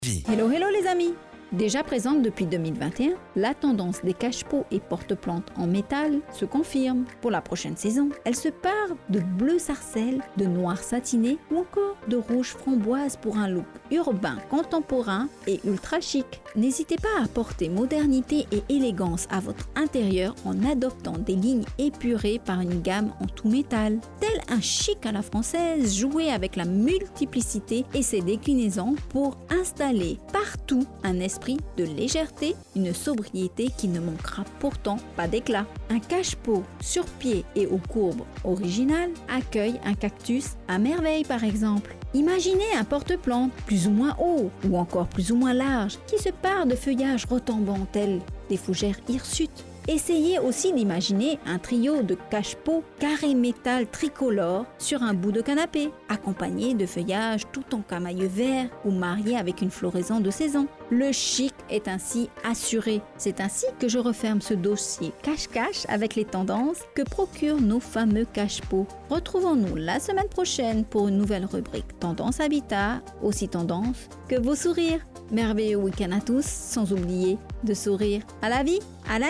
Hello les amis! Déjà présente depuis 2021, la tendance des cache-pots et porte-plantes en métal se confirme pour la prochaine saison. Elle se part de bleu sarcelle, de noir satiné ou encore de rouge framboise pour un look urbain, contemporain et ultra chic. N'hésitez pas à apporter modernité et élégance à votre intérieur en adoptant des lignes épurées par une gamme en tout métal. Tel un chic à la française, jouez avec la multiplicité et ses déclinaisons pour installer partout un esprit de légèreté, une sobriété qui ne manquera pourtant pas d'éclat. Un cache-pot sur pied et aux courbes originales accueille un cactus à merveille par exemple. Imaginez un porte-plante plus ou moins haut ou encore plus ou moins large qui se pare de feuillages retombants tels des fougères hirsutes. Essayez aussi d'imaginer un trio de cache-pots carré métal tricolore sur un bout de canapé, accompagné de feuillages tout en camailleux vert ou marié avec une floraison de saison. Le chic est ainsi assuré. C'est ainsi que je referme ce dossier cache-cache avec les tendances que procurent nos fameux cache-pots. Retrouvons-nous la semaine prochaine pour une nouvelle rubrique Tendance Habitat, aussi tendance que vos sourires. Merveilleux week-end à tous, sans oublier de sourire à la vie, à la